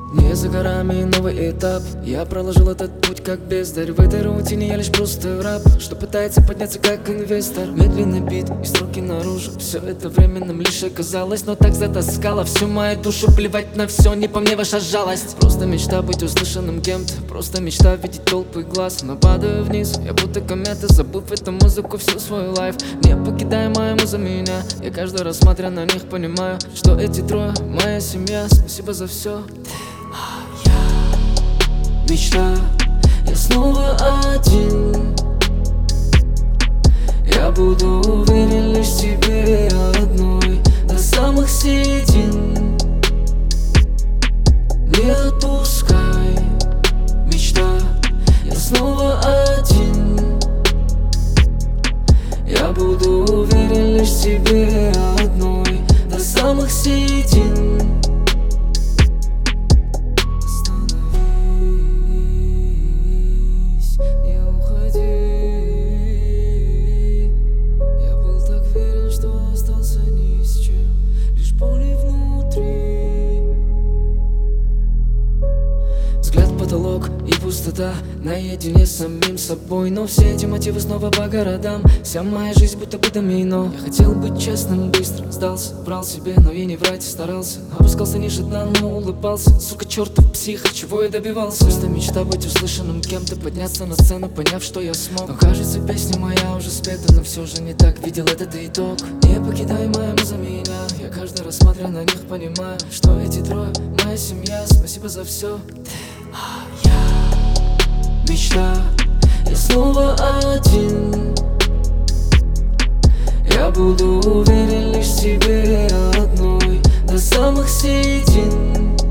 Не за горами новый этап. Я проложил этот путь как бездарь. В этой рутине я лишь просто раб, что пытается подняться как инвестор. Медленный бит и строки наружу. Все это время нам лишь оказалось, но так затаскало всю мою душу. Плевать на все, не по мне ваша жалость. Просто мечта быть услышанным кем-то. Просто мечта видеть толпы глаз. Но падаю вниз, я будто комета, забыв эту музыку всю свою лайф. Не покидай мою музу меня. Я каждый раз, смотря на них, понимаю, что эти трое моя семья. Спасибо за все. Мечта, я снова один. Я буду уверен лишь в тебе одной до самых середин. Не отпускай, мечта, я снова один. Я буду уверен лишь в тебе одной до самых середин. Взгляд в потолок и пустота, наедине с самим собой. Но все эти мотивы снова по городам. Вся моя жизнь будто бы домино. Я хотел быть честным, быстро сдался, брал себе, но и не врать старался. Опускался ниже дна, но улыбался. Сука, чертов псих, чего я добивался? Просто мечта быть услышанным кем-то, подняться на сцену, поняв, что я смог. Но кажется, песня моя уже спета, но все же не так видел этот итог. Не покидай мою музу меня. Я каждый раз, смотря на них, понимаю, что эти трое моя семья. Спасибо за все. Мечта, я снова один. Я буду уверен лишь в тебе одной до самых середин.